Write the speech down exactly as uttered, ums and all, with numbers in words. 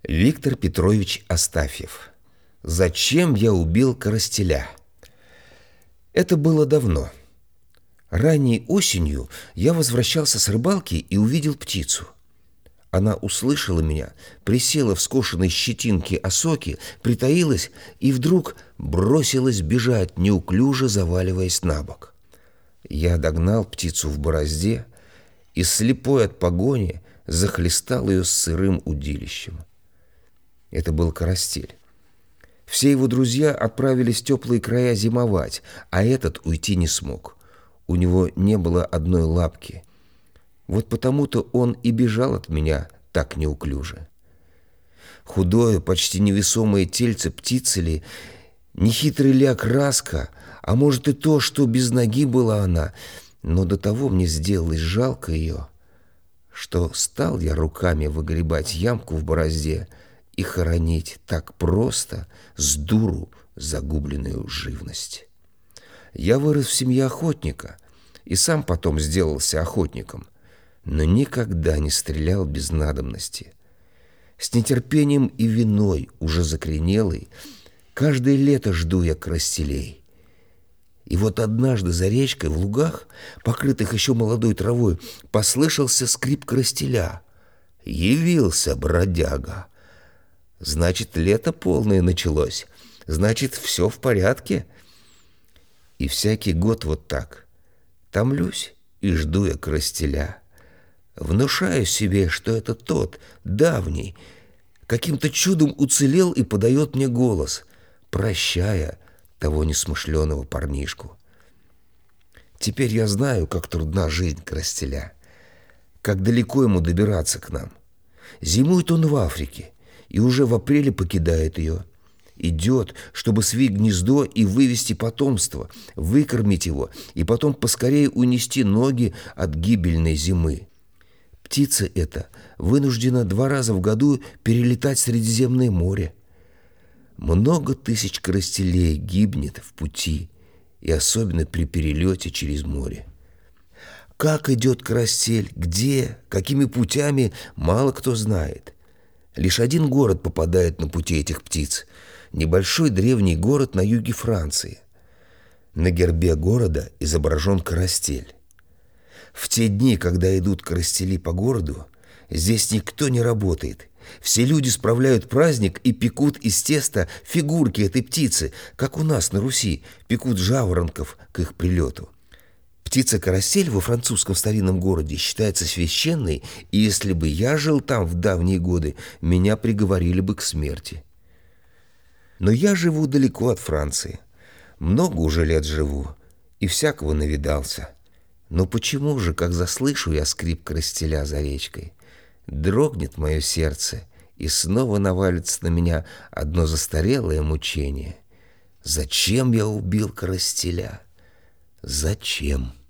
Виктор Петрович Астафьев. Зачем я убил Коростеля? Это было давно. Ранней осенью я возвращался с рыбалки и увидел птицу. Она услышала меня, присела в скошенной щетинке осоки, притаилась и вдруг бросилась бежать, неуклюже заваливаясь на бок. Я догнал птицу в борозде и, слепой от погони, захлестал ее сырым удилищем. Это был Коростель. Все его друзья отправились в теплые края зимовать, а этот уйти не смог. У него не было одной лапки. Вот потому-то он и бежал от меня так неуклюже. Худое, почти невесомое тельце птицы ли, нехитрый ли окраска, а может и то, что без ноги была она, но до того мне сделалось жалко ее, что стал я руками выгребать ямку в борозде и хоронить так просто, с дуру, загубленную живность. Я вырос в семье охотника и сам потом сделался охотником, но никогда не стрелял без надобности. С нетерпением и виной, уже закоренелый, каждое лето жду я коростелей. И вот однажды за речкой в лугах, покрытых еще молодой травой, послышался скрип коростеля. Явился бродяга. Значит, лето полное началось. Значит, все в порядке. И всякий год вот так. Томлюсь и жду я коростеля. Внушаю себе, что это тот, давний, каким-то чудом уцелел и подает мне голос, прощая того несмышленого парнишку. Теперь я знаю, как трудна жизнь коростеля, как далеко ему добираться к нам. Зимует он в Африке и уже в апреле покидает ее. Идет, чтобы свить гнездо и вывести потомство, выкормить его и потом поскорее унести ноги от гибельной зимы. Птица эта вынуждена два раза в году перелетать Средиземное море. Много тысяч коростелей гибнет в пути, и особенно при перелете через море. Как идет коростель, где, какими путями, мало кто знает. Лишь один город попадает на пути этих птиц – небольшой древний город на юге Франции. На гербе города изображен коростель. В те дни, когда идут коростели по городу, здесь никто не работает. Все люди справляют праздник и пекут из теста фигурки этой птицы, как у нас на Руси пекут жаворонков к их прилету. Птица-карасель во французском старинном городе считается священной, и если бы я жил там в давние годы, меня приговорили бы к смерти. Но я живу далеко от Франции. Много уже лет живу, и всякого навидался. Но почему же, как заслышу я скрип коростеля за речкой, дрогнет мое сердце, и снова навалится на меня одно застарелое мучение? Зачем я убил коростеля? Зачем?